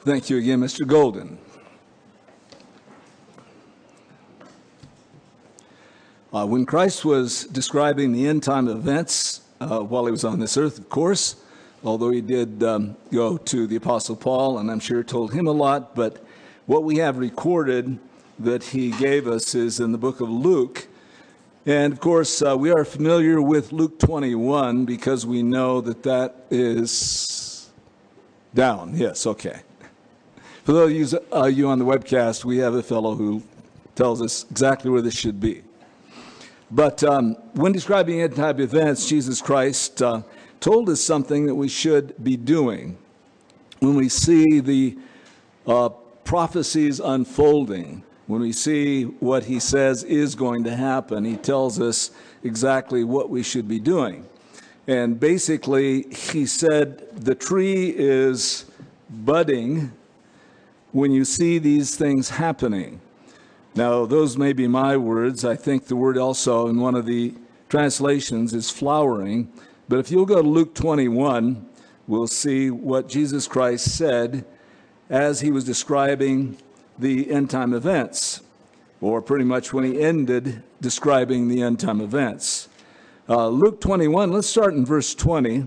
Thank you again, Mr. Golden. When Christ was describing the end-time events while he was on this earth, of course, although he did go to the Apostle Paul, and I'm sure told him a lot, but what we have recorded that he gave us is in the book of Luke. And, of course, we are familiar with Luke 21 because we know that that is down. Yes, okay. For those of you on the webcast, we have a fellow who tells us exactly where this should be. But when describing end-time events, Jesus Christ told us something that we should be doing. When we see the prophecies unfolding, when we see what he says is going to happen, he tells us exactly what we should be doing. And basically, he said the tree is budding when you see these things happening. Now, those may be my words. I think the word also in one of the translations is flowering. But if you'll go to Luke 21, we'll see what Jesus Christ said as he was describing the end-time events, or pretty much when he ended describing the end-time events. Luke 21, let's start in verse 20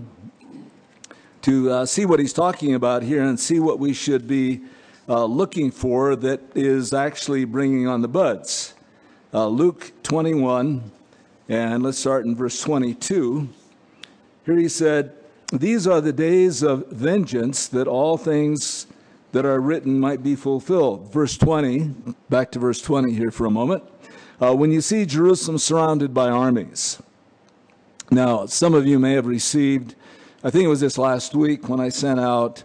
to see what he's talking about here and see what we should be looking for that is actually bringing on the buds. Luke 21, and let's start in verse 22. Here he said, "These are the days of vengeance, that all things that are written might be fulfilled." Verse 20, back to verse 20 here for a moment. "When you see Jerusalem surrounded by armies." Now, some of you may have received, I think it was this last week when I sent out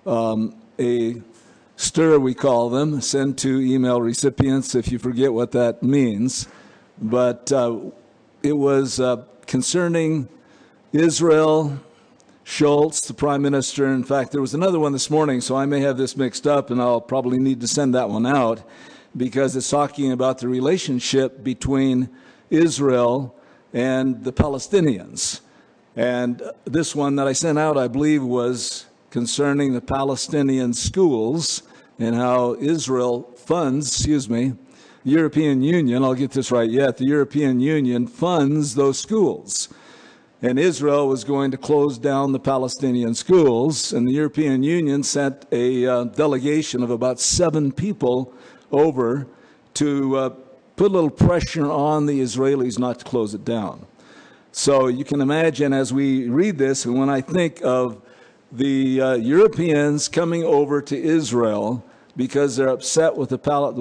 a STIR, we call them, send to email recipients if you forget what that means. But it was concerning Israel, Schultz, the prime minister. In fact, there was another one this morning, so I may have this mixed up, and I'll probably need to send that one out because it's talking about the relationship between Israel and the Palestinians. And this one that I sent out, I believe, was concerning the Palestinian schools and how Israel funds, the European Union, I'll get this right yet, the European Union funds those schools. And Israel was going to close down the Palestinian schools, and the European Union sent a delegation of about 7 people over to put a little pressure on the Israelis not to close it down. So you can imagine as we read this, and when I think of the Europeans coming over to Israel because they're upset with the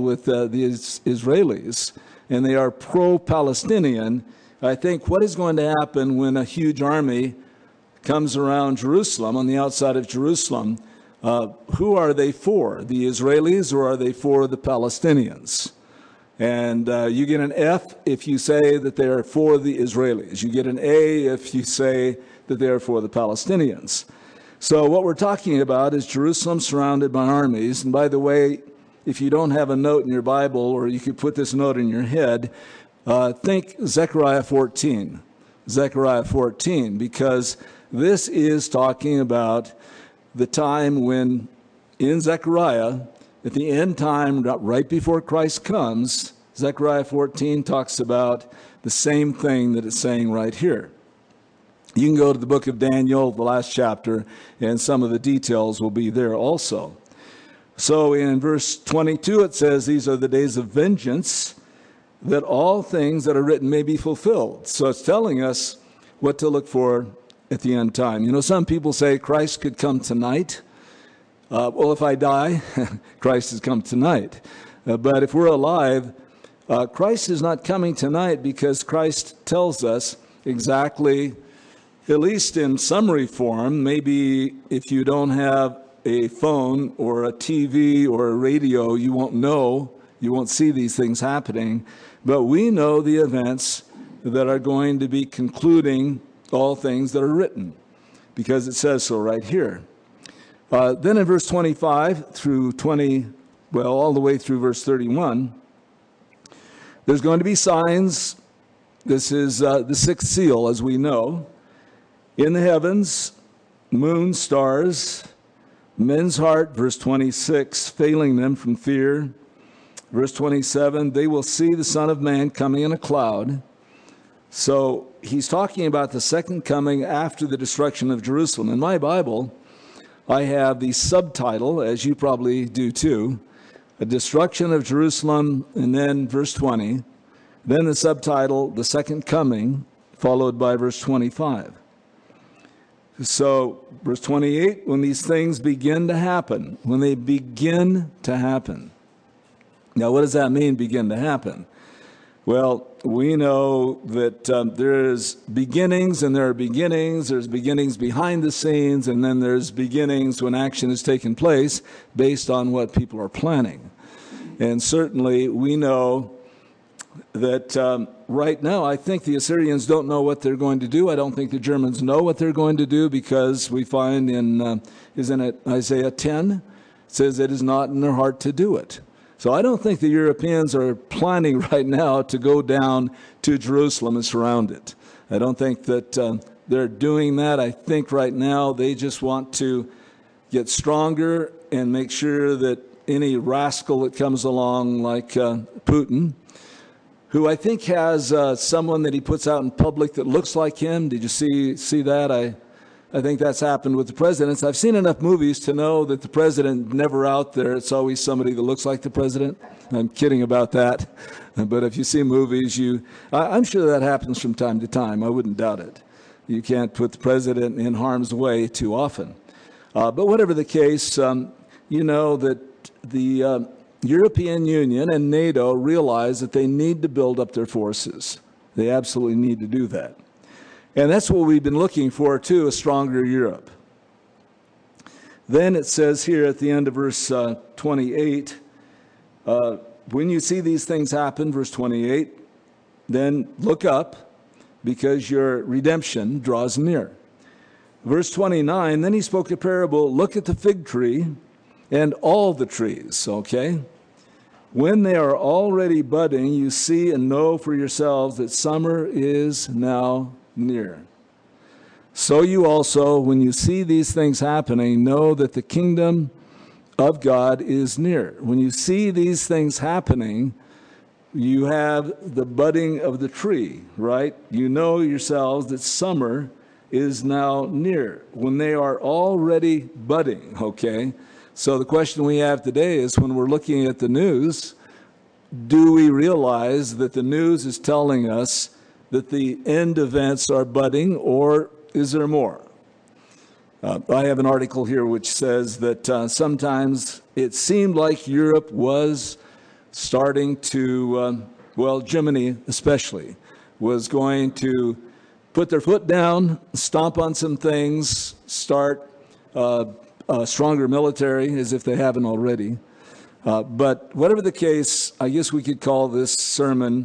Israelis, and they are pro-Palestinian, I think what is going to happen when a huge army comes around Jerusalem, on the outside of Jerusalem, who are they for? The Israelis, or are they for the Palestinians? And you get an F if you say that they are for the Israelis. You get an A if you say that they are for the Palestinians. So what we're talking about is Jerusalem surrounded by armies. And by the way, if you don't have a note in your Bible, or you could put this note in your head, think Zechariah 14. Zechariah 14, because this is talking about the time when, in Zechariah, at the end time, right before Christ comes, Zechariah 14 talks about the same thing that it's saying right here. You can go to the book of Daniel, the last chapter, and some of the details will be there also. So in verse 22, it says, "These are the days of vengeance, that all things that are written may be fulfilled." So it's telling us what to look for at the end time. You know, some people say Christ could come tonight. Well, if I die, Christ has come tonight. But if we're alive, Christ is not coming tonight, because Christ tells us exactly, at least in summary form, maybe if you don't have a phone or a TV or a radio, you won't know, you won't see these things happening. But we know the events that are going to be concluding all things that are written, because it says so right here. Then in verse 25 through all the way through verse 31, there's going to be signs. This is the sixth seal, as we know. In the heavens, moon, stars, Men's heart, verse 26, failing them from fear. Verse 27, they will see the Son of Man coming in a cloud. So he's talking about the second coming after the destruction of Jerusalem. In my Bible, I have the subtitle, as you probably do too, a destruction of Jerusalem, and then verse 20. Then the subtitle, the second coming, followed by verse 25. So, verse 28, when these things begin to happen, when they begin to happen. Now, what does that mean, begin to happen? Well, we know that there's beginnings and there are beginnings. There's beginnings behind the scenes, and then there's beginnings when action has taken place based on what people are planning. And certainly we know that right now, I think the Assyrians don't know what they're going to do. I don't think the Germans know what they're going to do, because we find in, isn't it Isaiah 10? It says it is not in their heart to do it. So I don't think the Europeans are planning right now to go down to Jerusalem and surround it. I don't think that they're doing that. I think right now they just want to get stronger and make sure that any rascal that comes along like Putin, who I think has someone that he puts out in public that looks like him. Did you see that? I think that's happened with the presidents. I've seen enough movies to know that the president never out there. It's always somebody that looks like the president. I'm kidding about that. But if you see movies, I'm sure that happens from time to time. I wouldn't doubt it. You can't put the president in harm's way too often. But whatever the case, you know that the European Union and NATO realize that they need to build up their forces. They absolutely need to do that. And that's what we've been looking for, too, a stronger Europe. Then it says here at the end of verse 28, when you see these things happen, verse 28, then look up, because your redemption draws near. Verse 29, then he spoke a parable, look at the fig tree and all the trees, okay? When they are already budding, you see and know for yourselves that summer is now near. So you also, when you see these things happening, know that the kingdom of God is near. When you see these things happening, you have the budding of the tree, right? You know yourselves that summer is now near. When they are already budding, okay? So the question we have today is, when we're looking at the news, do we realize that the news is telling us that the end events are budding, or is there more? I have an article here which says that sometimes it seemed like Europe was starting to, Germany especially, was going to put their foot down, stomp on some things, start a stronger military, as if they haven't already. But whatever the case, I guess we could call this sermon,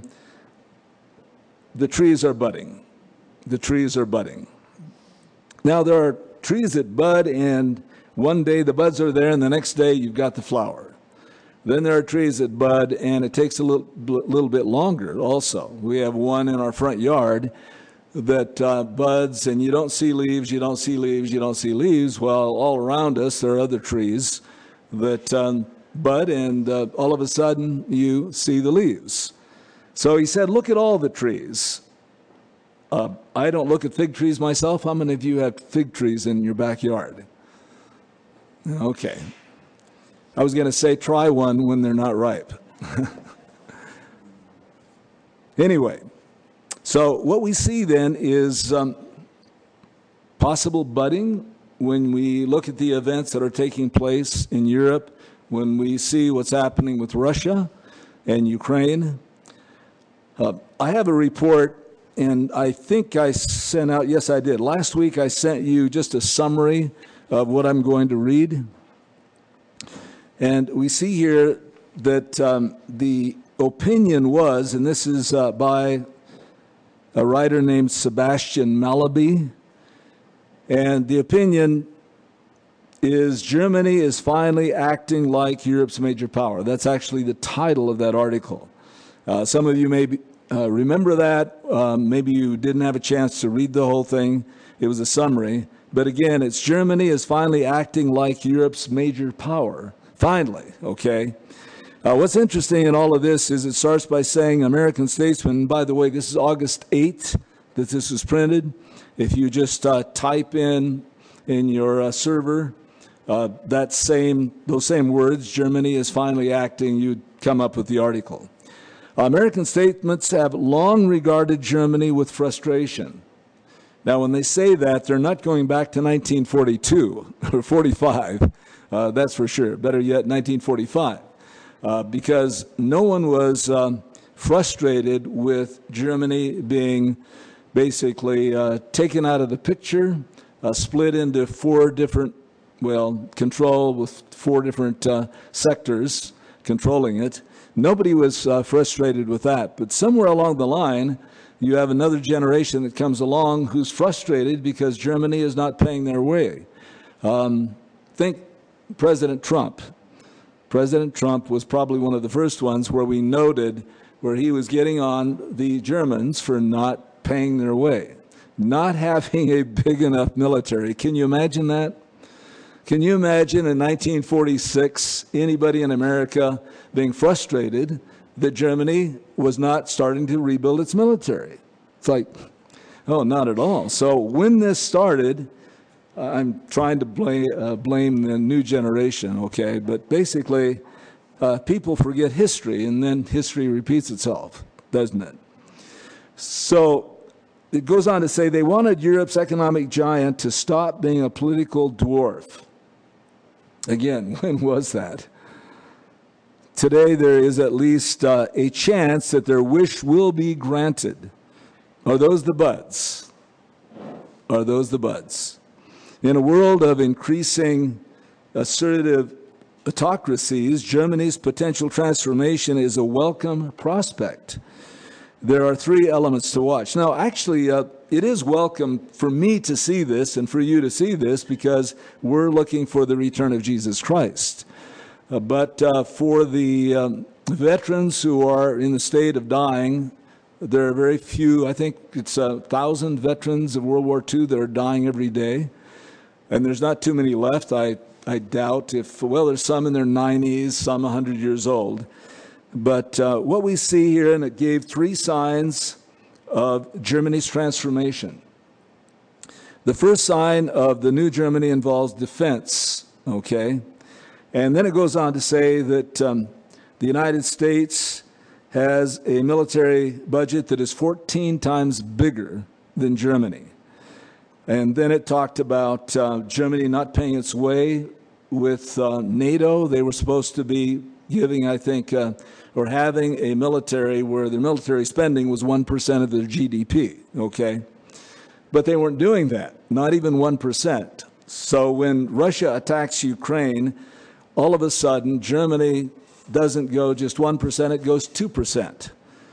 the trees are budding. The trees are budding. Now, there are trees that bud, and one day the buds are there, and the next day you've got the flower. Then there are trees that bud, and it takes a little bit longer also. We have one in our front yard that buds, and you don't see leaves, you don't see leaves, you don't see leaves. Well, all around us there are other trees that bud, and all of a sudden you see the leaves. So he said, look at all the trees. I don't look at fig trees myself. How many of you have fig trees in your backyard? Okay. I was going to say try one when they're not ripe. Anyway, so what we see then is possible budding when we look at the events that are taking place in Europe, when we see what's happening with Russia and Ukraine. I have a report, and I think I sent out, yes, I did. Last week I sent you just a summary of what I'm going to read. And we see here that the opinion was, and this is by a writer named Sebastian Mallaby, and the opinion is Germany is finally acting like Europe's major power. That's actually the title of that article. Some of you may remember that. Maybe you didn't have a chance to read the whole thing. It was a summary. But again, it's Germany is finally acting like Europe's major power. Finally, okay? What's interesting in all of this is it starts by saying American statesman, by the way, this is August 8th that this was printed. If you just type in your server those same words, Germany is finally acting, you'd come up with the article. American statesmen have long regarded Germany with frustration. Now, when they say that, they're not going back to 1942 or 45, that's for sure. Better yet, 1945, because no one was frustrated with Germany being basically taken out of the picture, split into four different, control with four different sectors controlling it. Nobody was frustrated with that. But somewhere along the line, you have another generation that comes along who's frustrated because Germany is not paying their way. Think President Trump. President Trump was probably one of the first ones where we noted where he was getting on the Germans for not paying their way, not having a big enough military. Can you imagine that? Can you imagine in 1946 anybody in America being frustrated that Germany was not starting to rebuild its military? It's like, oh, not at all. So when this started, I'm trying to blame the new generation, okay? But basically, people forget history, and then history repeats itself, doesn't it? So it goes on to say they wanted Europe's economic giant to stop being a political dwarf. Again, when was that? Today, there is at least a chance that their wish will be granted. Are those the buds? Are those the buds? In a world of increasing assertive autocracies, Germany's potential transformation is a welcome prospect. There are three elements to watch. Now, actually, it is welcome for me to see this and for you to see this because we're looking for the return of Jesus Christ. But for the veterans who are in the state of dying, there are very few. I think it's 1,000 veterans of World War II that are dying every day. And there's not too many left. I doubt if, there's some in their 90s, some 100 years old. But what we see here, and it gave three signs of Germany's transformation. The first sign of the new Germany involves defense, okay? And then it goes on to say that the United States has a military budget that is 14 times bigger than Germany. And then it talked about Germany not paying its way with NATO. They were supposed to be giving, I think, or having a military where their military spending was 1% of their GDP, okay? But they weren't doing that, not even 1%. So when Russia attacks Ukraine, all of a sudden, Germany doesn't go just 1%, it goes 2%.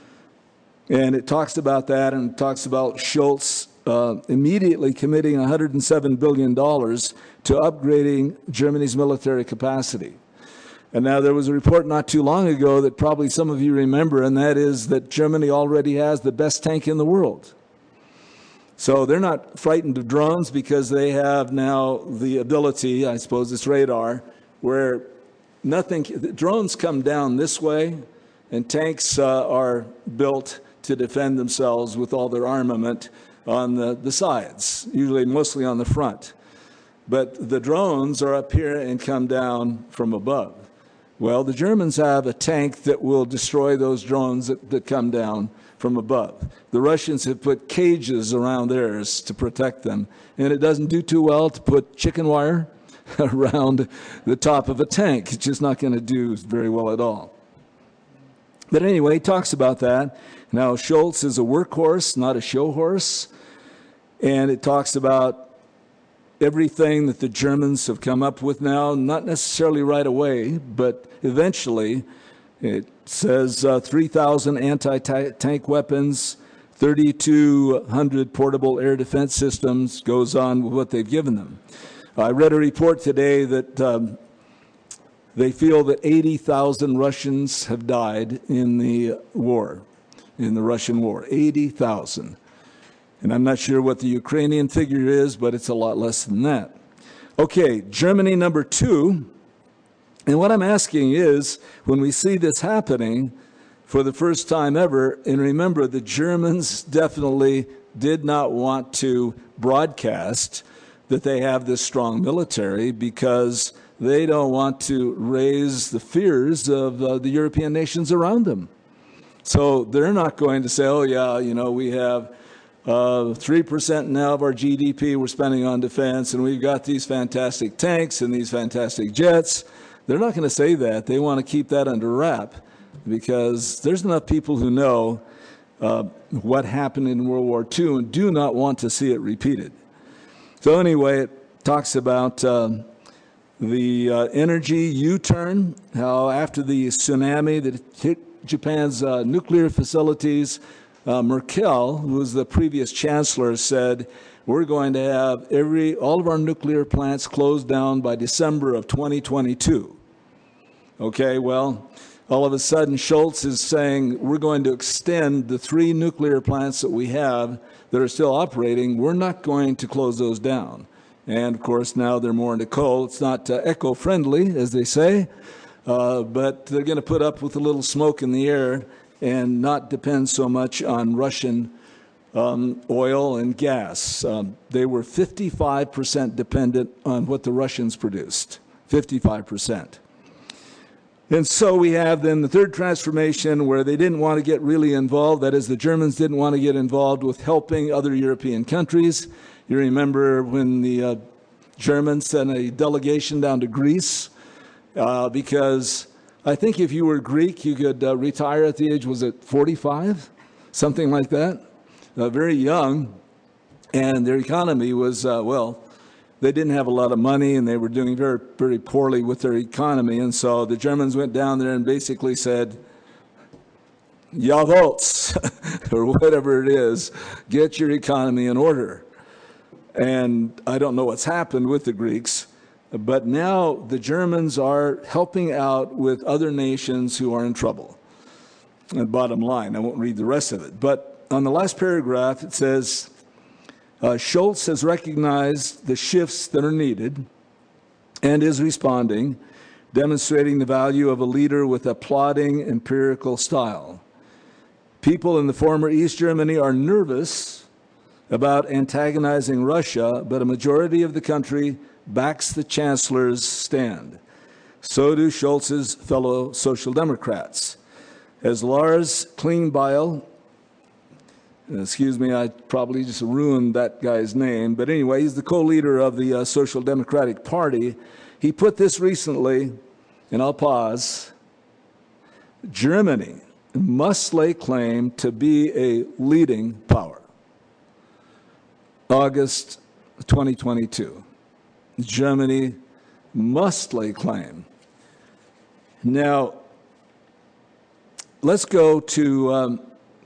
And it talks about that, and it talks about Schultz immediately committing $107 billion to upgrading Germany's military capacity. And now there was a report not too long ago that probably some of you remember, and that is that Germany already has the best tank in the world. So they're not frightened of drones because they have now the ability, I suppose it's radar, where drones come down this way, and tanks are built to defend themselves with all their armament on the sides, usually mostly on the front. But the drones are up here and come down from above. Well, the Germans have a tank that will destroy those drones that come down from above. The Russians have put cages around theirs to protect them, and it doesn't do too well to put chicken wire around the top of a tank. It's just not going to do very well at all. But anyway, he talks about that. Now, Schultz is a workhorse, not a show horse, and it talks about everything that the Germans have come up with now, not necessarily right away, but eventually. It says 3,000 anti-tank weapons, 3,200 portable air defense systems, goes on with what they've given them. I read a report today that they feel that 80,000 Russians have died in the war, in the Russian war, 80,000. And I'm not sure what the Ukrainian figure is, but it's a lot less than that. Okay, Germany number 2. And what I'm asking is, when we see this happening for the first time ever, and remember, the Germans definitely did not want to broadcast that they have this strong military because they don't want to raise the fears of the European nations around them. So they're not going to say, oh, yeah, you know, we have 3% now of our GDP we're spending on defense, and we've got these fantastic tanks and these fantastic jets. They're not going to say that. They want to keep that under wrap because there's enough people who know what happened in World War II and do not want to see it repeated. So anyway, it talks about the energy U-turn, how after the tsunami that hit Japan's nuclear facilities, Merkel, who was the previous chancellor, said, we're going to have all of our nuclear plants closed down by December of 2022. Okay, well, all of a sudden Scholz is saying we're going to extend the 3 nuclear plants that we have that are still operating. We're not going to close those down. And of course now they're more into coal. It's not eco-friendly, as they say, but they're going to put up with a little smoke in the air and not depend so much on Russian oil and gas. They were 55% dependent on what the Russians produced, 55%. And so we have then the third transformation where they didn't want to get really involved. That is, the Germans didn't want to get involved with helping other European countries. You remember when the Germans sent a delegation down to Greece because I think if you were Greek, you could retire at the age, was it 45? Something like that. Very young. And their economy was, well, they didn't have a lot of money and they were doing very, very poorly with their economy. And so the Germans went down there and basically said, Jawohl, or whatever it is, get your economy in order. And I don't know what's happened with the Greeks, but now the Germans are helping out with other nations who are in trouble. And bottom line, I won't read the rest of it. But on the last paragraph, it says, Scholz has recognized the shifts that are needed and is responding, demonstrating the value of a leader with a plodding, empirical style. People in the former East Germany are nervous about antagonizing Russia, but a majority of the country backs the chancellor's stand. So do Scholz's fellow Social Democrats. As Lars Klingbeil, excuse me, I probably just ruined that guy's name, but anyway, he's the co-leader of the Social Democratic Party. He put this recently, and I'll pause. Germany must lay claim to be a leading power. August 2022. Germany must lay claim. Now, let's go to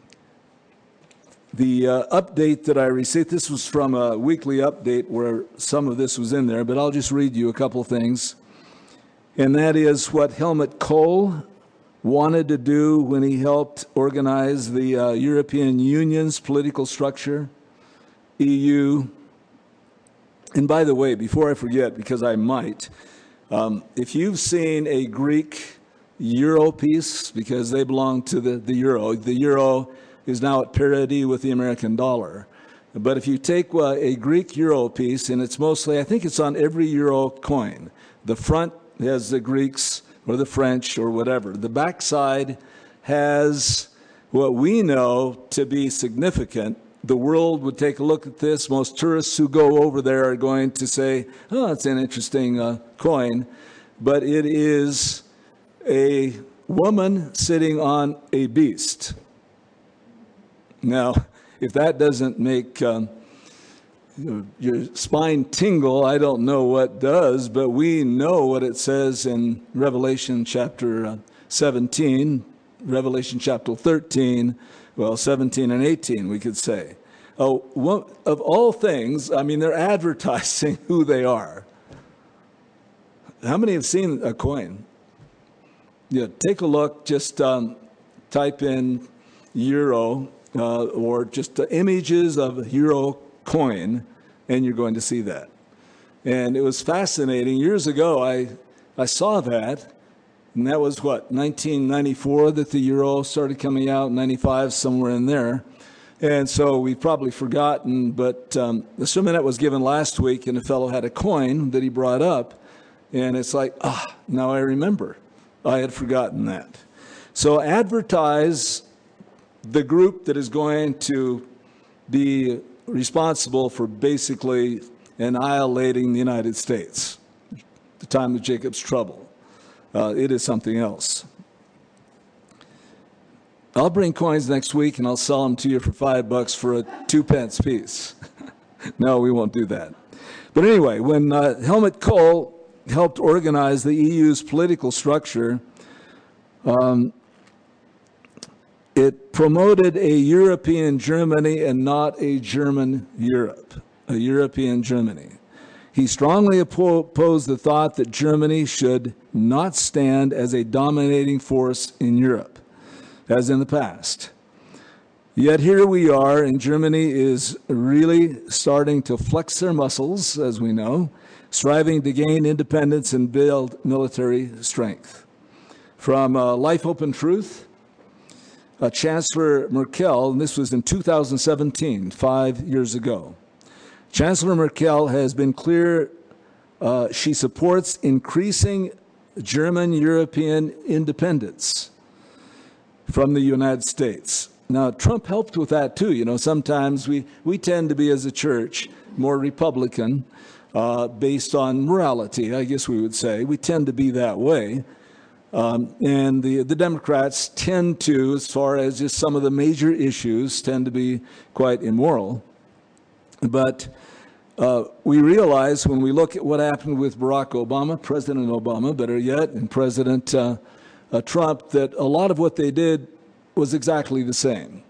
the update that I received. This was from a weekly update where some of this was in there, but I'll just read you a couple things. And that is what Helmut Kohl wanted to do when he helped organize the European Union's political structure, EU. And by the way, before I forget, because I might, if you've seen a Greek Euro piece, because they belong to the Euro is now at parity with the American dollar. But if you take a Greek Euro piece, and it's mostly, I think it's on every Euro coin. The front has the Greeks or the French or whatever. The backside has what we know to be significant. The world would take a look at this. Most tourists who go over there are going to say, oh, it's an interesting coin. But it is a woman sitting on a beast. Now, if that doesn't make your spine tingle, I don't know what does, but we know what it says in Revelation chapter 17, Revelation chapter 13, well, 17 and 18, we could say. Oh, of all things, I mean, they're advertising who they are. How many have seen a coin? Yeah, take a look, just type in Euro, or just images of a euro coin, and you're going to see that. And it was fascinating. Years ago, I saw that, and that was, 1994 that the euro started coming out, 95, somewhere in there. And so we've probably forgotten, but the sermon that was given last week, and a fellow had a coin that he brought up, and it's like, now I remember. I had forgotten that. So advertise the group that is going to be responsible for basically annihilating the United States, the time of Jacob's trouble. It is something else. I'll bring coins next week and I'll sell them to you for $5 for a 2-pence piece. No, we won't do that. But anyway, when Helmut Kohl helped organize the EU's political structure, it promoted a European Germany and not a German Europe, a European Germany. He strongly opposed the thought that Germany should not stand as a dominating force in Europe, as in the past. Yet here we are, and Germany is really starting to flex their muscles, as we know, striving to gain independence and build military strength. From Life, Hope, and Truth, Chancellor Merkel, and this was in 2017, 5 years ago. Chancellor Merkel has been clear she supports increasing German European independence from the United States. Now, Trump helped with that too. You know, sometimes we tend to be, as a church, more Republican based on morality, I guess we would say. We tend to be that way. And the Democrats tend to, as far as just some of the major issues, tend to be quite immoral. But we realize when we look at what happened with Barack Obama, President Obama, better yet, and President Trump, that a lot of what they did was exactly the same.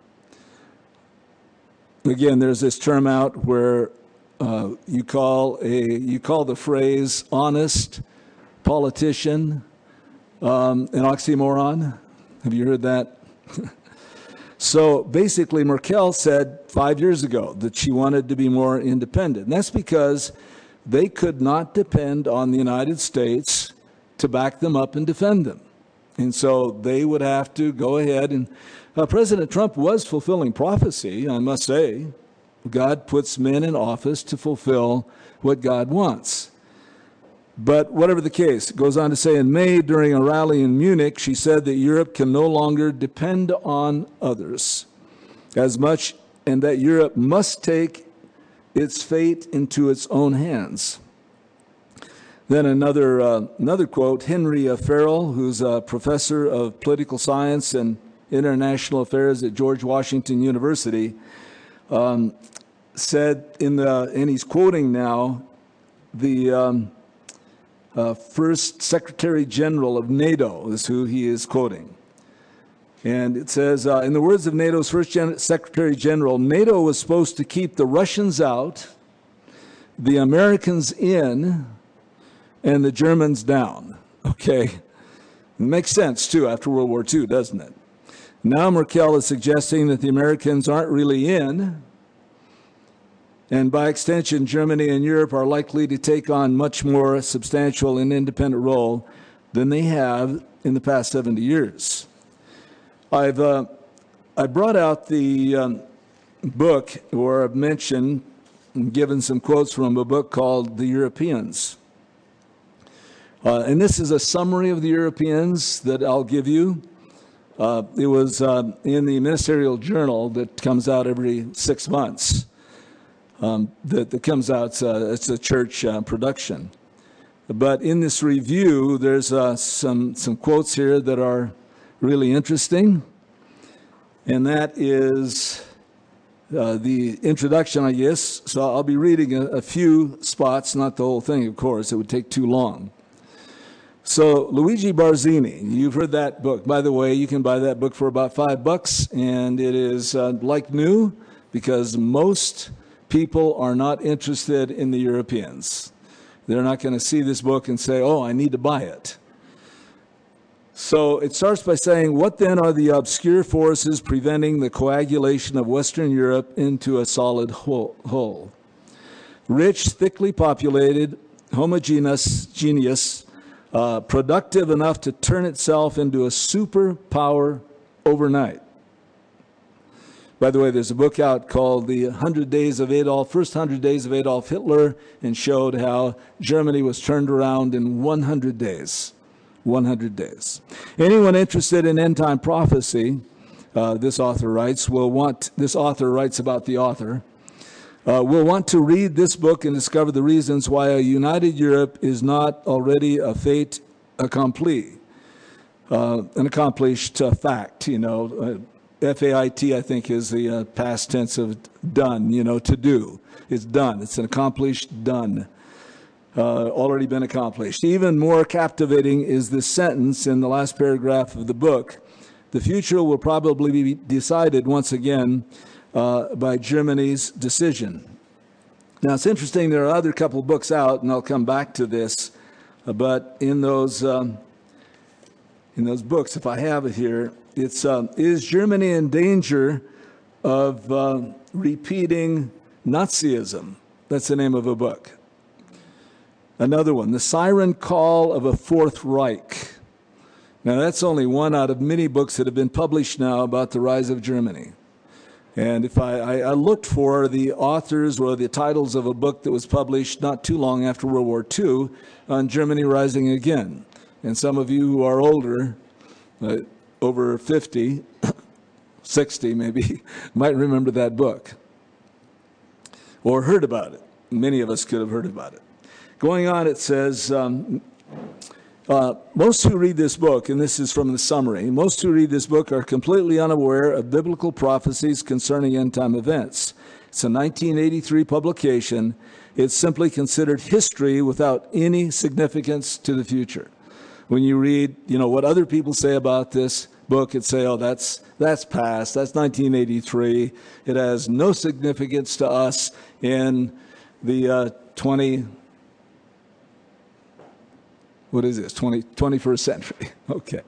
Again, there's this term out where you call the phrase honest politician an oxymoron. Have you heard that? So basically, Merkel said 5 years ago that she wanted to be more independent. And that's because they could not depend on the United States to back them up and defend them. And so they would have to go ahead. And President Trump was fulfilling prophecy, I must say. God puts men in office to fulfill what God wants. But whatever the case, it goes on to say in May during a rally in Munich, she said that Europe can no longer depend on others as much, and that Europe must take its fate into its own hands. Then another quote, Henry Farrell, who's a professor of political science and international affairs at George Washington University, said and he's quoting now the first Secretary General of NATO is who he is quoting. And it says, in the words of NATO's first Secretary General, NATO was supposed to keep the Russians out, the Americans in, and the Germans down. Okay. It makes sense, too, after World War II, doesn't it? Now Merkel is suggesting that the Americans aren't really in, and by extension, Germany and Europe are likely to take on much more substantial and independent role than they have in the past 70 years. I brought out the book, or I've mentioned and given some quotes from a book called The Europeans. And this is a summary of the Europeans that I'll give you. It was in the Ministerial Journal that comes out every 6 months. That comes out, it's a church production. But in this review, there's some quotes here that are really interesting. And that is the introduction, I guess. So I'll be reading a few spots, not the whole thing, of course. It would take too long. So Luigi Barzini, you've heard that book. By the way, you can buy that book for about $5, and it is like new because most people are not interested in the Europeans. They're not going to see this book and say, oh, I need to buy it. So it starts by saying, what then are the obscure forces preventing the coagulation of Western Europe into a solid whole? Rich, thickly populated, homogeneous, productive enough to turn itself into a superpower overnight. By the way, there's a book out called The 100 Days of Adolf, First 100 Days of Adolf Hitler, and showed how Germany was turned around in 100 days. 100 days. Anyone interested in end-time prophecy, this author writes about the author, will want to read this book and discover the reasons why a united Europe is not already a fait accompli, an accomplished fact, F-A-I-T, I think, is the past tense of done, to do. It's done. It's an accomplished done. Already been accomplished. Even more captivating is this sentence in the last paragraph of the book. The future will probably be decided once again by Germany's decision. Now, it's interesting, there are other couple books out, and I'll come back to this, but in those books, if I have it here, it's Is Germany in Danger of Repeating Nazism? That's the name of a book. Another one, The Siren Call of a Fourth Reich. Now, that's only one out of many books that have been published now about the rise of Germany. And if I looked for the authors or the titles of a book that was published not too long after World War II on Germany rising again. And some of you who are older, over 50, 60 maybe, might remember that book or heard about it. Many of us could have heard about it. Going on, it says, most who read this book, and this is from the summary, most who read this book are completely unaware of biblical prophecies concerning end-time events. It's a 1983 publication. It's simply considered history without any significance to the future. When you read, what other people say about this book, and say, oh, that's past, that's 1983. It has no significance to us in the 21st century. Okay.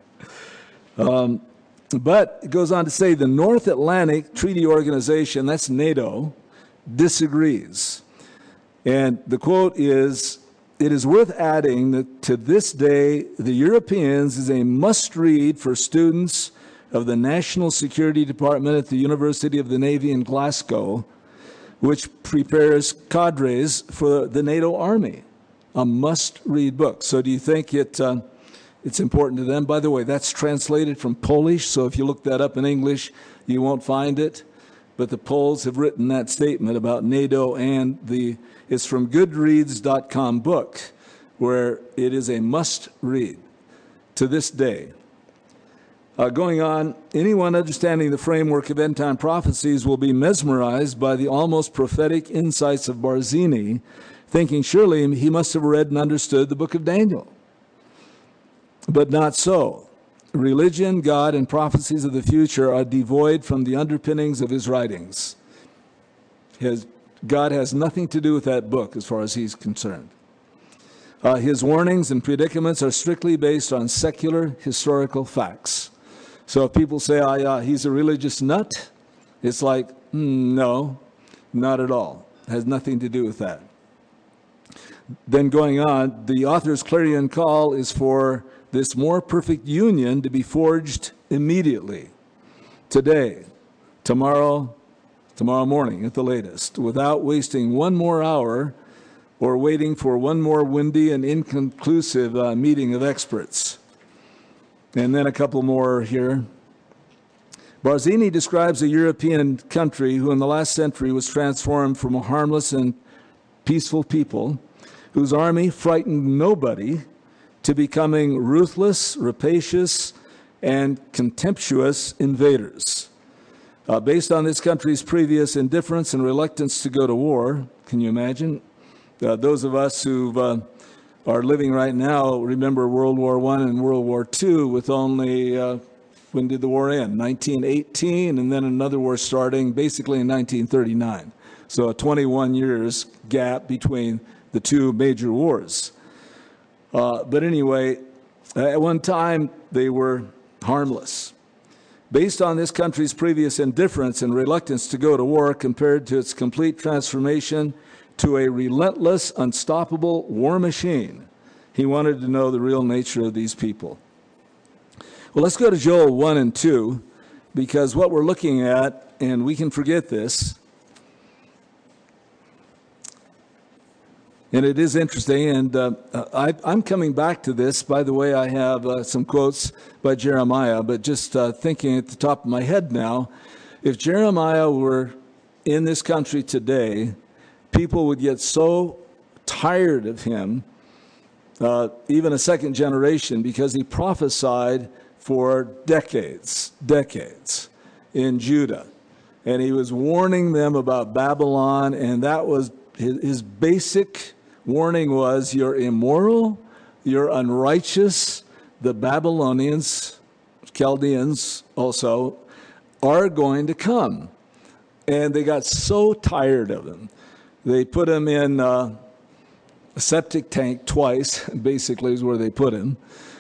But it goes on to say the North Atlantic Treaty Organization, that's NATO, disagrees. And the quote is, it is worth adding that to this day, the Europeans is a must-read for students of the National Security Department at the University of the Navy in Glasgow, which prepares cadres for the NATO Army. A must-read book. So do you think it's important to them? By the way, that's translated from Polish, so if you look that up in English, you won't find it. But the Poles have written that statement about NATO, and it's from Goodreads.com book, where it is a must-read to this day. Going on, anyone understanding the framework of end-time prophecies will be mesmerized by the almost prophetic insights of Barzini, thinking surely he must have read and understood the book of Daniel. But not so. Religion, God, and prophecies of the future are devoid from the underpinnings of his writings. God has nothing to do with that book as far as he's concerned. His warnings and predicaments are strictly based on secular historical facts. So if people say, he's a religious nut, it's like, no, not at all. It has nothing to do with that. Then going on, the author's clarion call is for this more perfect union to be forged immediately, today, tomorrow morning at the latest, without wasting one more hour or waiting for one more windy and inconclusive meeting of experts. And then a couple more here. Barzini describes a European country who in the last century was transformed from a harmless and peaceful people whose army frightened nobody to becoming ruthless, rapacious, and contemptuous invaders. Based on this country's previous indifference and reluctance to go to war, can you imagine? Those of us who are living right now remember World War I and World War II with only, when did the war end? 1918, and then another war starting basically in 1939. So a 21 years gap between the two major wars. But anyway, At one time, they were harmless. Based on this country's previous indifference and reluctance to go to war compared to its complete transformation to a relentless, unstoppable war machine, he wanted to know the real nature of these people. Well, let's go to Joel 1 and 2, because what we're looking at, and we can forget this, and it is interesting, and I'm coming back to this. By the way, I have some quotes by Jeremiah, but just thinking at the top of my head now, if Jeremiah were in this country today, people would get so tired of him, even a second generation, because he prophesied for decades in Judah. And he was warning them about Babylon, and that was his basic warning was, you're immoral, you're unrighteous. The Babylonians, Chaldeans also, are going to come. And they got so tired of him. They put him in a septic tank twice, basically is where they put him.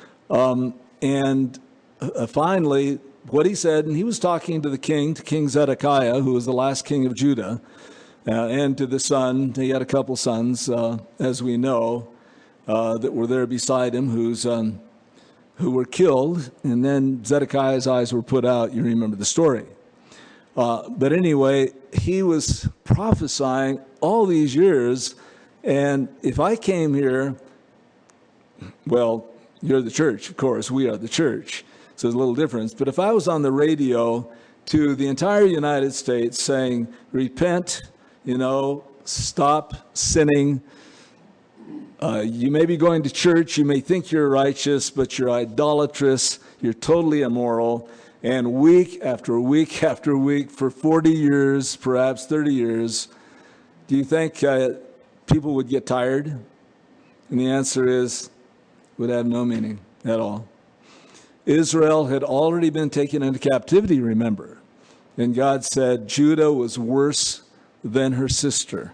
Finally, what he said, and he was talking to King Zedekiah, who was the last king of Judah, and to the son. He had a couple sons, as we know, that were there beside him, who were killed, and then Zedekiah's eyes were put out. You remember the story. But anyway, he was prophesying all these years, and if I came here, well, you're the church, of course, we are the church, so there's a little difference. But if I was on the radio to the entire United States saying, repent, stop sinning. You may be going to church, you may think you're righteous, but you're idolatrous, you're totally immoral. And week after week after week for 40 years, perhaps 30 years, do you think people would get tired? And the answer is, would have no meaning at all. Israel had already been taken into captivity, remember. And God said Judah was worse than her sister.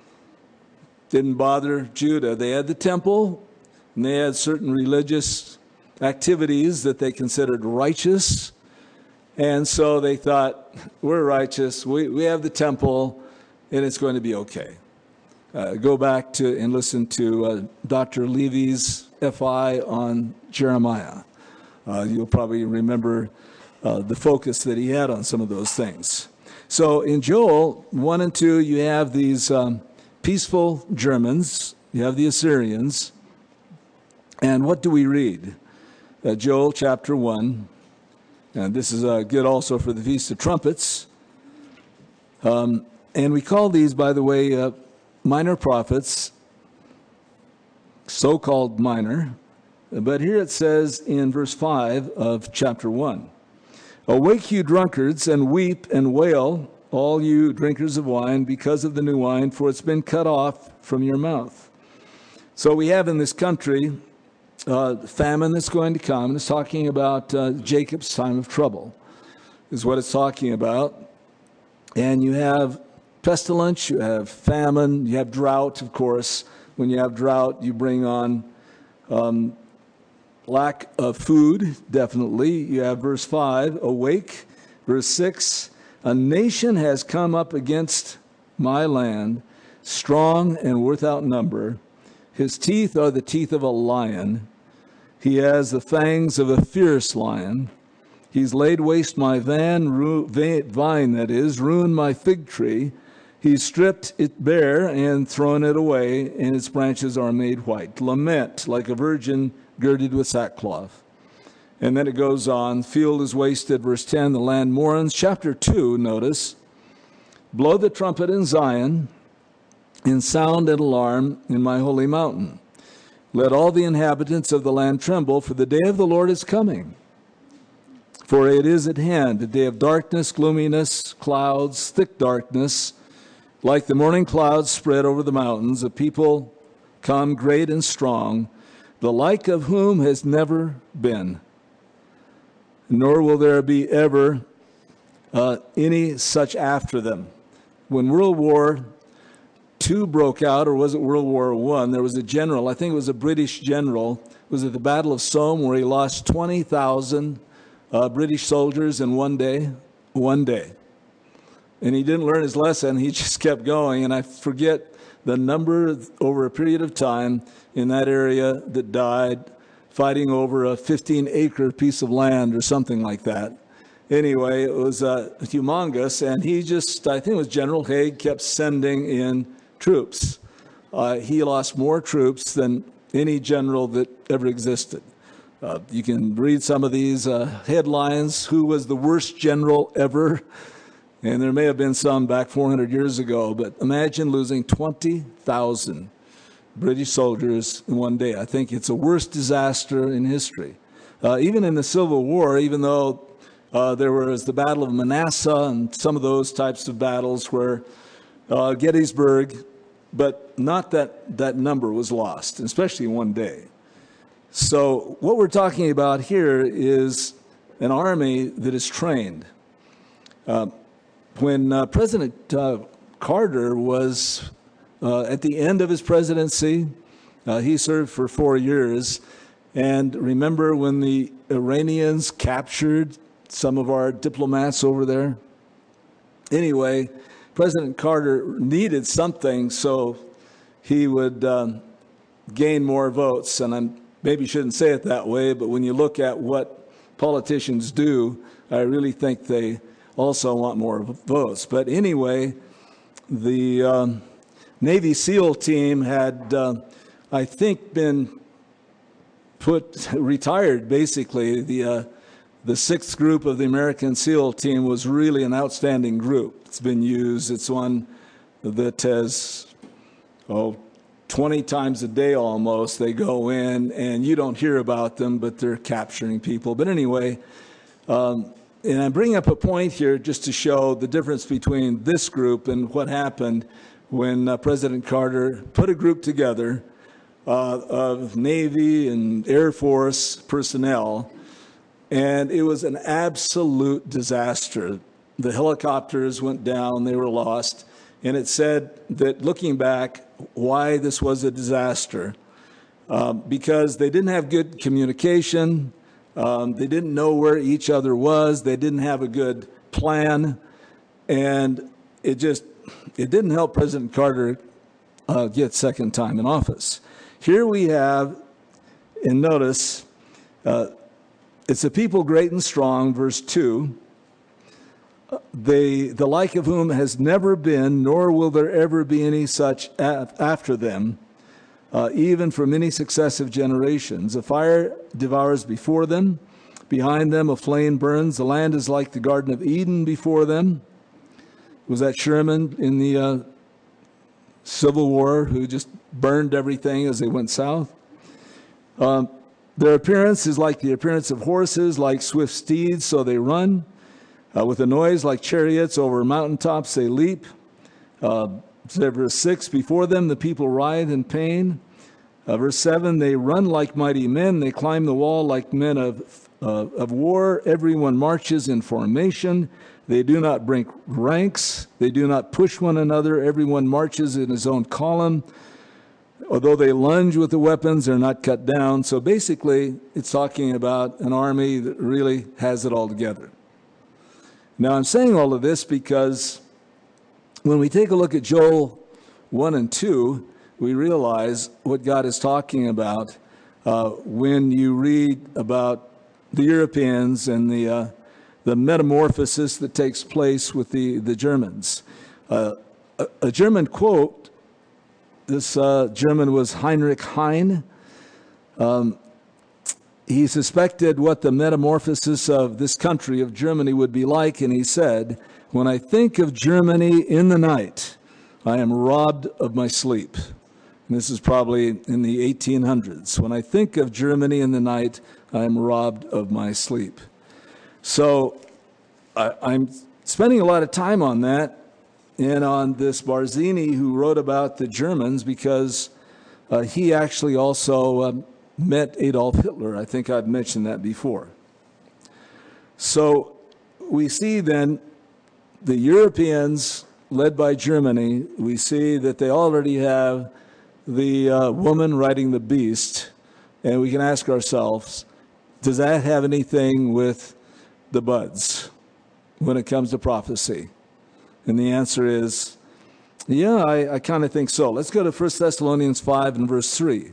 Didn't bother Judah. They had the temple, and they had certain religious activities that they considered righteous. And so they thought, we're righteous, we have the temple, and it's going to be okay. Go back to and listen to Dr. Levy's FI on Jeremiah. You'll probably remember the focus that he had on some of those things. So in Joel 1 and 2, you have these peaceful Germans, you have the Assyrians, and what do we read? Joel chapter 1, and this is good also for the Feast of Trumpets. And we call these, by the way, minor prophets, so-called minor. But here it says in verse 5 of chapter 1, awake, you drunkards, and weep and wail, all you drinkers of wine, because of the new wine, for it's been cut off from your mouth. So we have in this country famine that's going to come. It's talking about Jacob's time of trouble, is what it's talking about. And you have pestilence, you have famine, you have drought, of course. When you have drought, you bring on lack of food, definitely. You have verse 5, awake. Verse 6, a nation has come up against my land, strong and without number. His teeth are the teeth of a lion. He has the fangs of a fierce lion. He's laid waste my vine, that is, ruined my fig tree. He's stripped it bare and thrown it away, and its branches are made white. Lament like a virgin girded with sackcloth. And then it goes on, field is wasted, verse 10, the land mourns. Chapter 2, notice, blow the trumpet in Zion, in sound and alarm in my holy mountain. Let all the inhabitants of the land tremble, for the day of the Lord is coming. For it is at hand, a day of darkness, gloominess, clouds, thick darkness, like the morning clouds spread over the mountains. A people come great and strong, the like of whom has never been, nor will there be ever any such after them. When World War II broke out, or was it World War I, there was a general, I think it was a British general, was at the Battle of Somme, where he lost 20,000 British soldiers in one day. One day. And he didn't learn his lesson. He just kept going. And I forget the number over a period of time in that area that died fighting over a 15-acre piece of land or something like that. Anyway, it was humongous. And he just, I think it was General Haig, kept sending in troops. He lost more troops than any general that ever existed. You can read some of these headlines. Who was the worst general ever? And there may have been some back 400 years ago, but imagine losing 20,000 British soldiers in one day. I think it's the worst disaster in history. Even in the Civil War, even though there was the Battle of Manassas and some of those types of battles where Gettysburg, but not that number was lost, especially in one day. So what we're talking about here is an army that is trained. When President Carter was at the end of his presidency, he served for 4 years. And remember when the Iranians captured some of our diplomats over there? Anyway, President Carter needed something so he would gain more votes. And I maybe shouldn't say it that way, but when you look at what politicians do, I really think they also want more votes. But anyway, the Navy SEAL team had, I think, been retired, basically. The sixth group of the American SEAL team was really an outstanding group. It's been used. It's one that has, 20 times a day almost, they go in, and you don't hear about them, but they're capturing people. But anyway, and I'm bringing up a point here just to show the difference between this group and what happened when President Carter put a group together of Navy and Air Force personnel, and it was an absolute disaster. The helicopters went down, they were lost, and it said that, looking back, why this was a disaster. Because they didn't have good communication, they didn't know where each other was, they didn't have a good plan, and it didn't help President Carter get second time in office. Here we have, and notice, it's a people great and strong, verse 2, the like of whom has never been, nor will there ever be any such after them, even for many successive generations. A fire devours before them, behind them a flame burns. The land is like the Garden of Eden before them. Was that Sherman in the Civil War who just burned everything as they went south? Their appearance is like the appearance of horses, like swift steeds, so they run. With a noise like chariots over mountaintops they leap. Verse 6, before them the people writhe in pain. Verse 7, they run like mighty men. They climb the wall like men of war. Everyone marches in formation. They do not break ranks. They do not push one another. Everyone marches in his own column. Although they lunge with the weapons, they're not cut down. So basically, it's talking about an army that really has it all together. Now, I'm saying all of this because when we take a look at Joel 1 and 2, we realize what God is talking about when you read about the Europeans and the metamorphosis that takes place with the Germans. A German quote, this German was Heinrich Heine. He suspected what the metamorphosis of this country, of Germany, would be like, and he said, "When I think of Germany in the night, I am robbed of my sleep." And this is probably in the 1800s. When I think of Germany in the night, I am robbed of my sleep. So I'm spending a lot of time on that and on this Barzini who wrote about the Germans, because he actually also met Adolf Hitler. I think I've mentioned that before. So we see then the Europeans, led by Germany, we see that they already have the woman riding the beast, And we can ask ourselves, does that have anything with the buds when it comes to prophecy? And the answer is, yeah, I kind of think so. Let's go to 1 Thessalonians 5 and verse 3.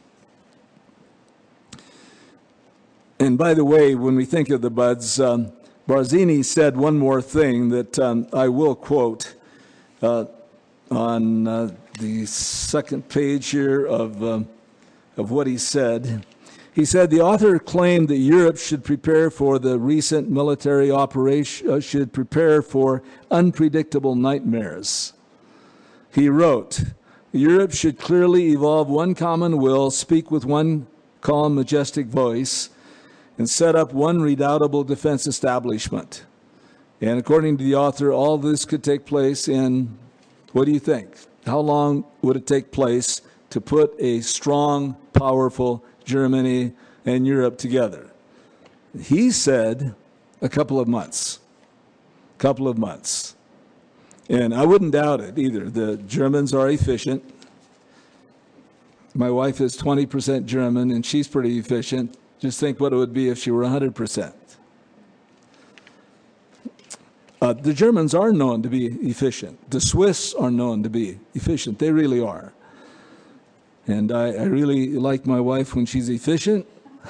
And by the way, when we think of the buds, Barzini said one more thing that I will quote on the second page here of what he said. He said, the author claimed that Europe should prepare for the recent military operation, should prepare for unpredictable nightmares. He wrote, Europe should clearly evolve one common will, speak with one calm, majestic voice, and set up one redoubtable defense establishment. And according to the author, all this could take place in, what do you think? How long would it take place to put a strong, powerful Germany and Europe together? He said a couple of months. And I wouldn't doubt it either. The Germans are efficient. My wife is 20% German, and she's pretty efficient. Just think what it would be if she were 100%. The Germans are known to be efficient. The Swiss are known to be efficient. They really are. And I really like my wife when she's efficient.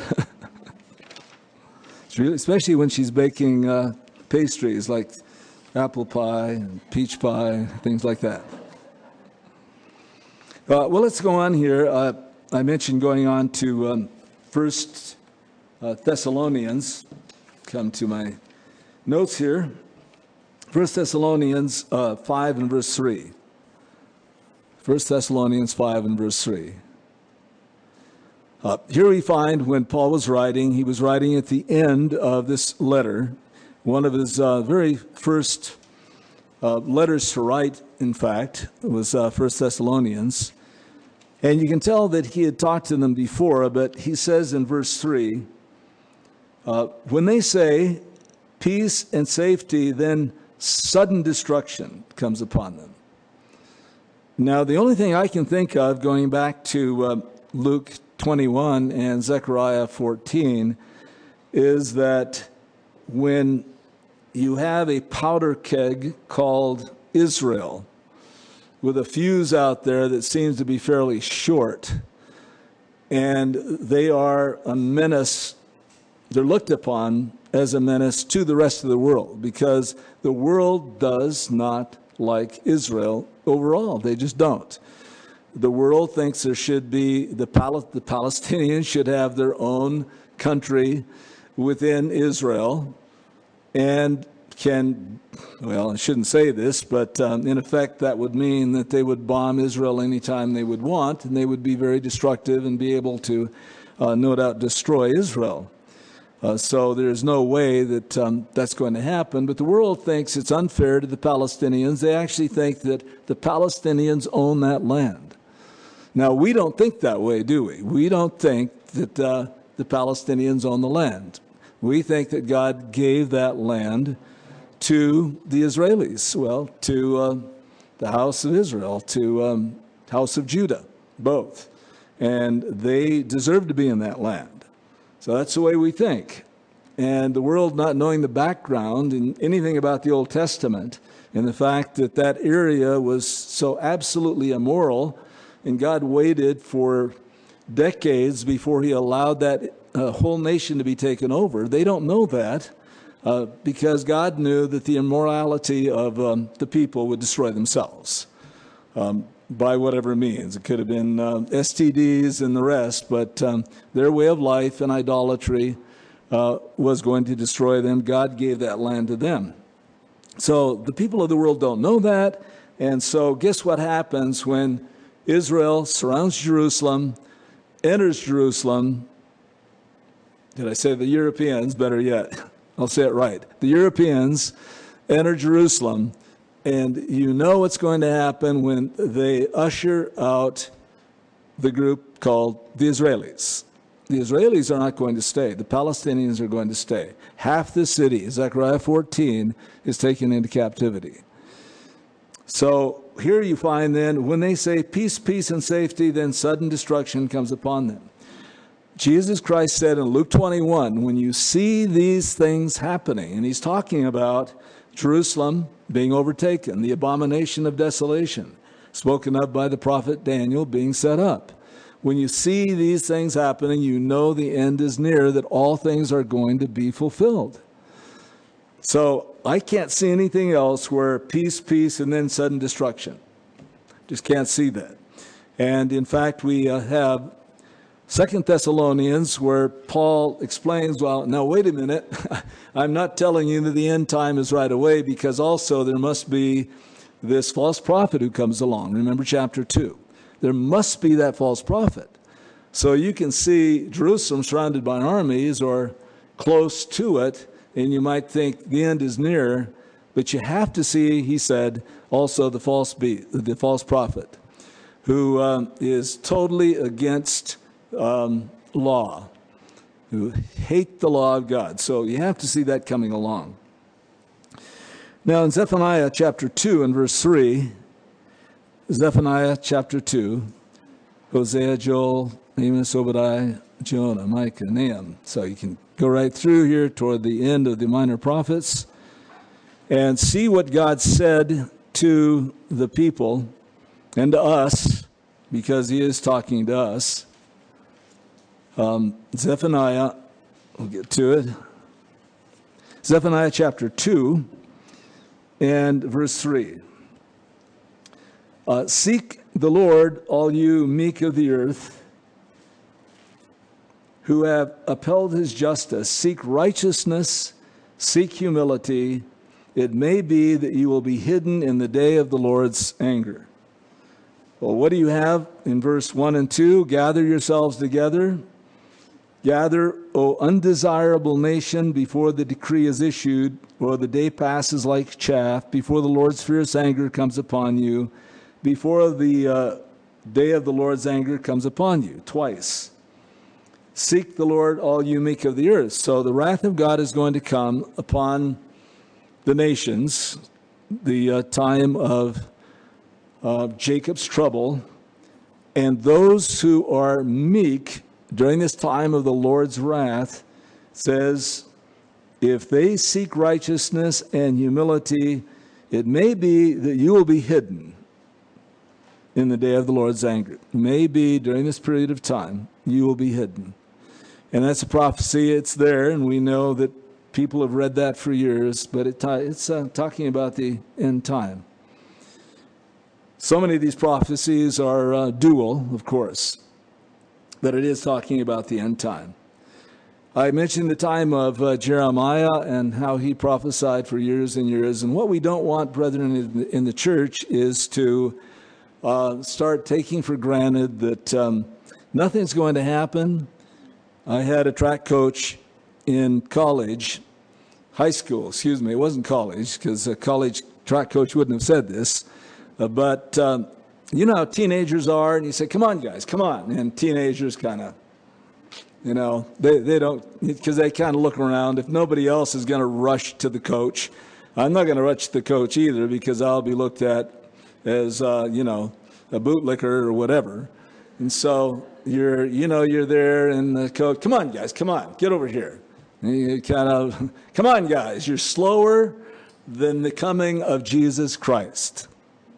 Especially when she's baking pastries like apple pie and peach pie, things like that. Well, let's go on here. I mentioned going on to 1 Thessalonians. Come to my notes here. 1 Thessalonians 5 and verse 3. 1 Thessalonians 5 and verse 3. Here we find when Paul was writing, he was writing at the end of this letter, one of his very first letters to write, in fact, was 1 Thessalonians. And you can tell that he had talked to them before, but he says in verse 3, when they say peace and safety, then sudden destruction comes upon them. Now, the only thing I can think of, going back to Luke 21 and Zechariah 14, is that when you have a powder keg called Israel, with a fuse out there that seems to be fairly short, and they are a menace, they're looked upon as a menace to the rest of the world, because the world does not like Israel overall. They just don't. The world thinks there should be, the Palestinians should have their own country within Israel, and I shouldn't say this, but in effect that would mean that they would bomb Israel anytime they would want, and they would be very destructive and be able to no doubt destroy Israel. So there's no way that that's going to happen. But the world thinks it's unfair to the Palestinians. They actually think that the Palestinians own that land. Now, we don't think that way, do we? We don't think that the Palestinians own the land. We think that God gave that land to the Israelis, well, to the house of Israel, to house of Judah, both. And they deserve to be in that land. So that's the way we think. And the world, not knowing the background and anything about the Old Testament, and the fact that that area was so absolutely immoral, and God waited for decades before he allowed that whole nation to be taken over. They don't know that because God knew that the immorality of the people would destroy themselves by whatever means. It could have been STDs and the rest, but their way of life and idolatry was going to destroy them. God gave that land to them. So the people of the world don't know that, and so guess what happens when Israel surrounds Jerusalem, enters Jerusalem? Did I say the Europeans? Better yet, I'll say it right. The Europeans enter Jerusalem, and you know what's going to happen when they usher out the group called the Israelis. The Israelis are not going to stay. The Palestinians are going to stay. Half the city, Zechariah 14, is taken into captivity. So here you find then, when they say peace, peace, and safety, then sudden destruction comes upon them. Jesus Christ said in Luke 21, when you see these things happening, and he's talking about Jerusalem being overtaken, the abomination of desolation, spoken of by the prophet Daniel, being set up. When you see these things happening, you know the end is near, that all things are going to be fulfilled. So I can't see anything else where peace, peace, and then sudden destruction. Just can't see that. And in fact, we have 2 Thessalonians, where Paul explains, well, now wait a minute. I'm not telling you that the end time is right away, because also there must be this false prophet who comes along. Remember chapter 2. There must be that false prophet. So you can see Jerusalem surrounded by armies or close to it, and you might think the end is near, but you have to see, he said, also the false prophet, who is totally against law, who hate the law of God. So you have to see that coming along. Now in Zephaniah chapter 2 and verse 3, Zephaniah chapter 2, Hosea, Joel, Amos, Obadiah, Jonah, Micah, Nahum. So you can go right through here toward the end of the minor prophets and see what God said to the people and to us, because he is talking to us. Zephaniah, we'll get to it. Zephaniah chapter 2 and verse 3. Seek the Lord, all you meek of the earth, who have upheld his justice. Seek righteousness, seek humility. It may be that you will be hidden in the day of the Lord's anger. Well, what do you have in verse 1 and 2? Gather yourselves together. Gather, O undesirable nation, before the decree is issued, or the day passes like chaff, before the Lord's fierce anger comes upon you, before the day of the Lord's anger comes upon you. Twice. Seek the Lord, all you meek of the earth. So the wrath of God is going to come upon the nations, the time of Jacob's trouble, and those who are meek during this time of the Lord's wrath, says, if they seek righteousness and humility, it may be that you will be hidden in the day of the Lord's anger. It may be during this period of time, you will be hidden. And that's a prophecy. It's there, and we know that people have read that for years, but it's talking about the end time. So many of these prophecies are dual, of course, but it is talking about the end time. I mentioned the time of Jeremiah and how he prophesied for years and years. And what we don't want, brethren, in the church is to start taking for granted that nothing's going to happen. I had a track coach in high school, it wasn't college, because a college track coach wouldn't have said this. But you know how teenagers are, and you say, come on, guys, come on. And teenagers kind of, they don't, because they kind of look around. If nobody else is going to rush to the coach, I'm not going to rush to the coach either, because I'll be looked at as, a bootlicker or whatever. And so you're there, and the coach, come on, guys, come on, get over here. And you kind of, come on, guys, you're slower than the coming of Jesus Christ.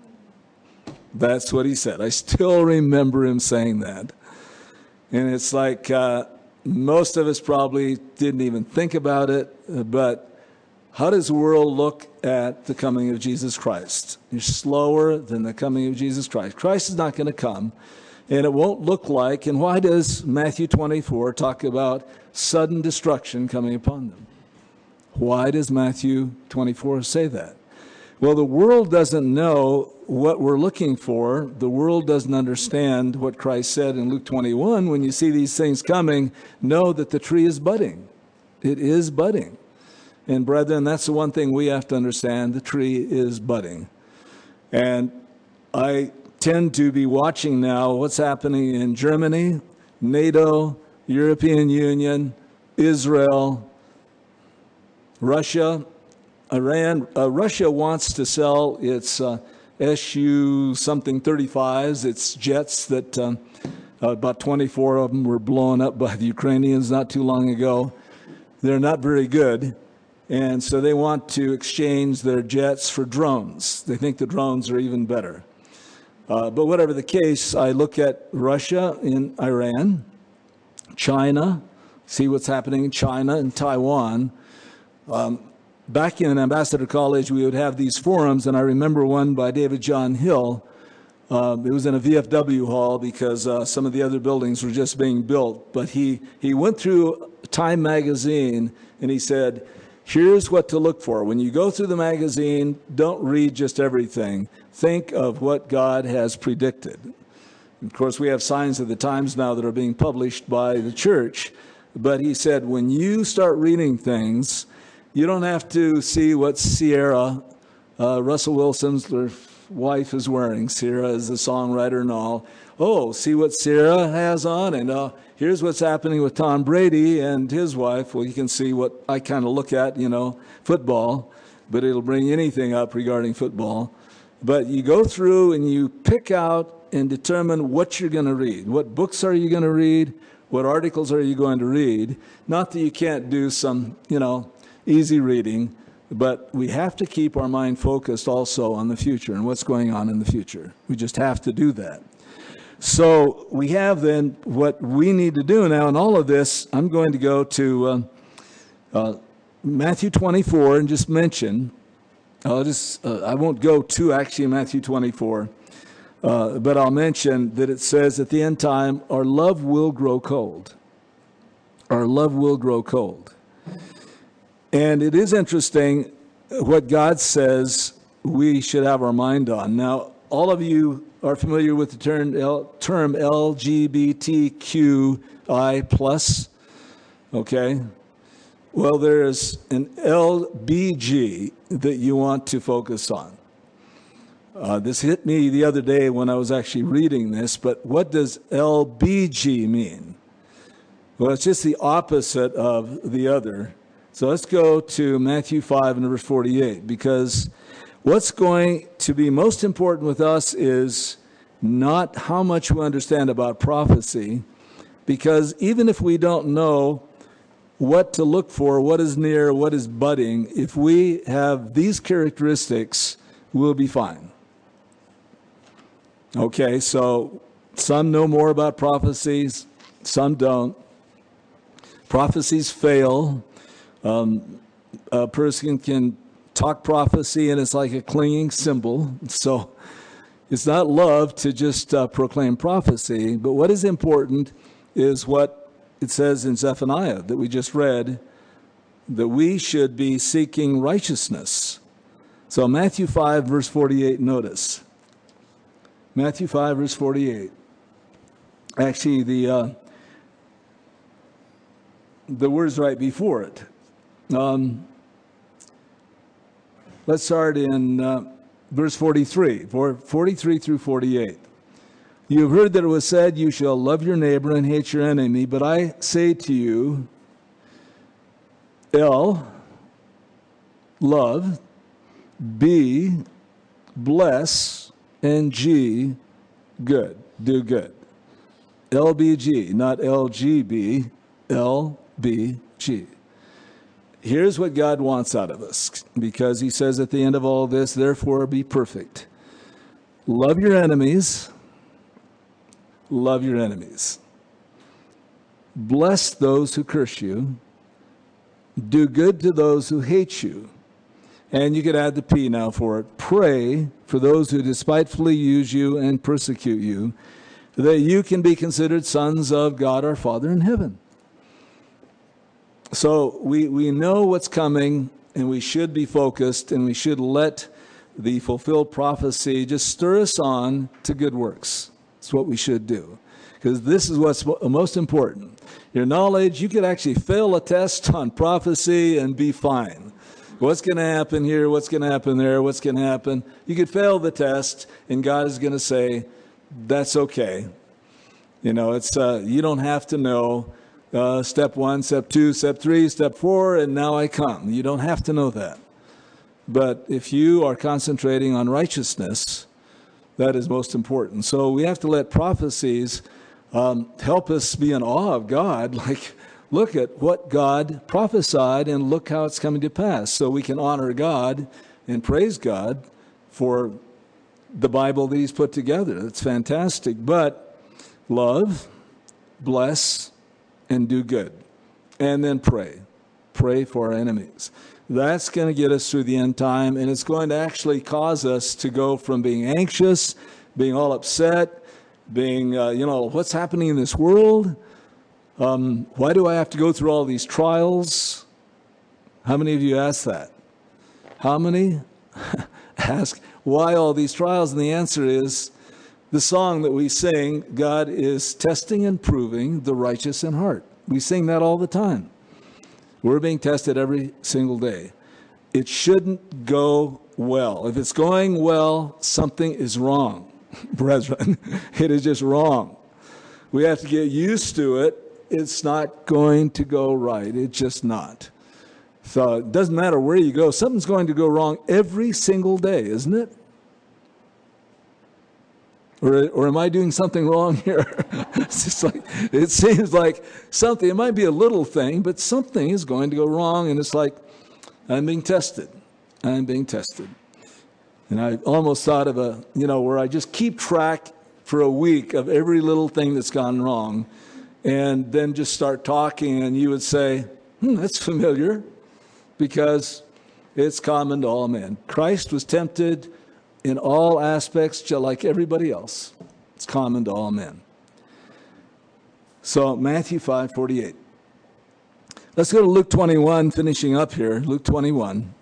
That's what he said. I still remember him saying that. And it's like most of us probably didn't even think about it, but how does the world look at the coming of Jesus Christ? You're slower than the coming of Jesus Christ. Christ is not going to come, and it won't look like, and why does Matthew 24 talk about sudden destruction coming upon them? Why does Matthew 24 say that? Well, the world doesn't know what we're looking for. The world doesn't understand what Christ said in Luke 21. When you see these things coming, know that the tree is budding. It is budding. And brethren, that's the one thing we have to understand. The tree is budding. And I tend to be watching now what's happening in Germany, NATO, European Union, Israel, Russia, Iran. Russia wants to sell its Su something 35s, its jets that About 24 of them were blown up by the Ukrainians not too long ago. They're not very good. And so they want to exchange their jets for drones. They think the drones are even better. But whatever the case, I look at Russia and Iran, China, see what's happening in China and Taiwan. Back in Ambassador College, we would have these forums, and I remember one by David John Hill. It was in a VFW hall because some of the other buildings were just being built. But he went through Time magazine, and he said, here's what to look for. When you go through the magazine, don't read just everything. Think of what God has predicted. Of course, we have signs of the times now that are being published by the church. But he said, when you start reading things, you don't have to see what Sierra, Russell Wilson's wife, is wearing. Sierra is a songwriter and all. Oh, see what Sierra has on, and here's what's happening with Tom Brady and his wife. Well, you can see what I kind of look at, football, but it'll bring anything up regarding football. But you go through and you pick out and determine what you're going to read. What books are you going to read? What articles are you going to read? Not that you can't do some, easy reading, but we have to keep our mind focused also on the future and what's going on in the future. We just have to do that. So we have then what we need to do now in all of this. I'm going to go to Matthew 24 and just mention, I won't go to actually Matthew 24, but I'll mention that it says at the end time, our love will grow cold. Our love will grow cold. And it is interesting what God says we should have our mind on. Now, all of you are familiar with the term LGBTQI+, okay? Well, there's an LBG that you want to focus on. This hit me the other day when I was actually reading this, but what does LBG mean? Well, it's just the opposite of the other. So let's go to Matthew 5 and verse 48, because what's going to be most important with us is not how much we understand about prophecy, because even if we don't know what to look for, what is near, what is budding, if we have these characteristics, we'll be fine. Okay, so some know more about prophecies, some don't. Prophecies fail. A person can talk prophecy and it's like a clinging cymbal. So it's not love to just proclaim prophecy, but what is important is what it says in Zephaniah that we just read, that we should be seeking righteousness. So Matthew 5 verse 48, notice. Matthew 5 verse 48. Actually, the word's right before it. Let's start in verse 43, 43 through 48. You have heard that it was said, you shall love your neighbor and hate your enemy. But I say to you, L, love, B, bless, and G, good, do good. LBG, not LGB, LBG. Here's what God wants out of us, because he says at the end of all this, therefore be perfect. Love your enemies. Love your enemies. Bless those who curse you. Do good to those who hate you. And you could add the P now for it. Pray for those who despitefully use you and persecute you, that you can be considered sons of God our Father in heaven. So we know what's coming, and we should be focused, and we should let the fulfilled prophecy just stir us on to good works. That's what we should do, because this is what's most important. Your knowledge, you could actually fail a test on prophecy and be fine. What's going to happen here? What's going to happen there? What's going to happen? You could fail the test, and God is going to say, that's okay. It's you don't have to know step 1, step 2, step 3, step 4, and now I come. You don't have to know that. But if you are concentrating on righteousness, that is most important. So we have to let prophecies help us be in awe of God. Like, look at what God prophesied and look how it's coming to pass. So we can honor God and praise God for the Bible that he's put together. It's fantastic. But love, bless, and do good. And then pray. Pray for our enemies. That's going to get us through the end time, and it's going to actually cause us to go from being anxious, being all upset, being, what's happening in this world? Why do I have to go through all these trials? How many of you ask that? How many ask why all these trials? And the answer is the song that we sing, God is testing and proving the righteous in heart. We sing that all the time. We're being tested every single day. It shouldn't go well. If it's going well, something is wrong, brethren. It is just wrong. We have to get used to it. It's not going to go right. It's just not. So it doesn't matter where you go. Something's going to go wrong every single day, isn't it? Or am I doing something wrong here? It's just like, it seems like something, it might be a little thing, but something is going to go wrong, and it's like, I'm being tested. I'm being tested. And I almost thought of where I just keep track for a week of every little thing that's gone wrong, and then just start talking, and you would say, that's familiar, because it's common to all men. Christ was tempted in all aspects, just like everybody else. It's common to all men. So Matthew 5:48. Let's go to Luke 21, finishing up here. Luke 21.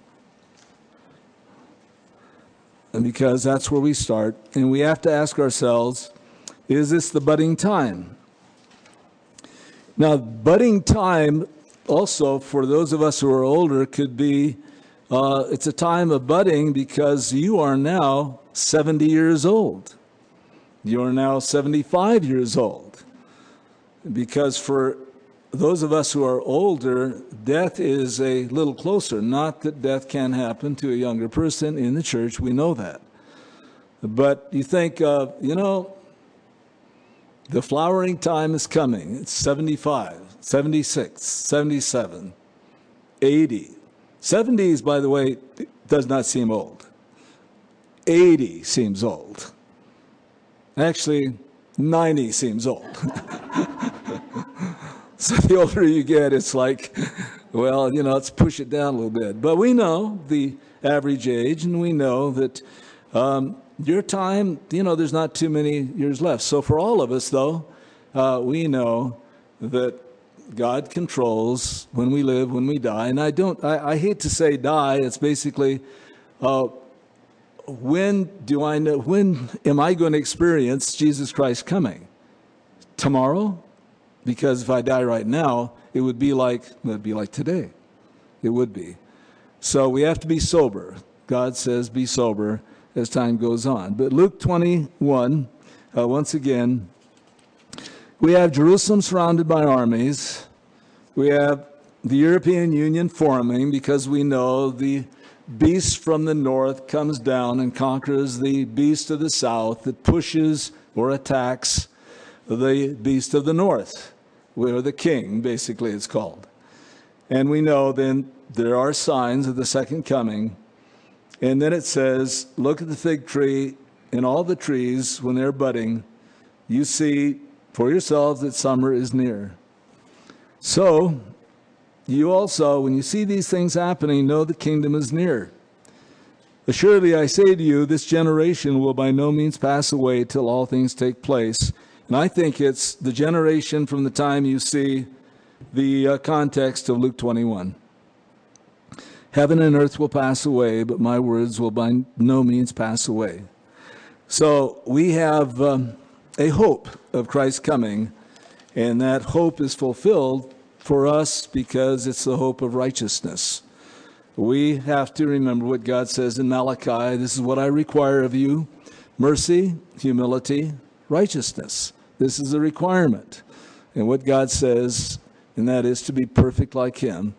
And because that's where we start. And we have to ask ourselves, is this the budding time? Now, budding time also, for those of us who are older, could be it's a time of budding because you are now 70 years old. You are now 75 years old. Because for those of us who are older, death is a little closer. Not that death can happen to a younger person in the church. We know that. But you think, the flowering time is coming. It's 75, 76, 77, 80. 70s, by the way, does not seem old. 80 seems old. Actually, 90 seems old. So the older you get, it's like, well, let's push it down a little bit. But we know the average age, and we know that your time, there's not too many years left. So for all of us, though, we know that God controls when we live, when we die. And I hate to say die. It's basically, when am I going to experience Jesus Christ coming? Tomorrow? Because if I die right now, it would be like today. It would be. So we have to be sober. God says be sober as time goes on. But Luke 21, once again, we have Jerusalem surrounded by armies. We have the European Union forming because we know the beast from the north comes down and conquers the beast of the south that pushes or attacks the beast of the north, or the king, basically it's called. And we know then there are signs of the second coming. And then it says, look at the fig tree and all the trees when they're budding. You see for yourselves that summer is near. So, you also, when you see these things happening, know the kingdom is near. Assuredly, I say to you, this generation will by no means pass away till all things take place. And I think it's the generation from the time you see the context of Luke 21. Heaven and earth will pass away, but my words will by no means pass away. So we have a hope of Christ coming, and that hope is fulfilled for us because it's the hope of righteousness. We have to remember what God says in Malachi. This is what I require of you: mercy, humility, righteousness. This is a requirement. And what God says, and that is to be perfect like him.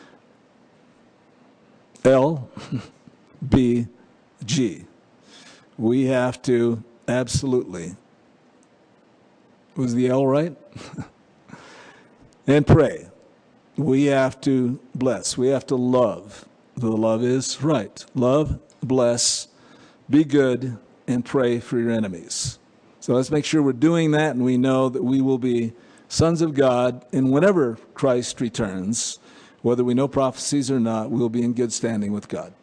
L, B, G. We have to absolutely Was the L right? And pray. We have to bless. We have to love. The love is right. Love, bless, be good, and pray for your enemies. So let's make sure we're doing that, and we know that we will be sons of God, and whenever Christ returns, whether we know prophecies or not, we'll be in good standing with God.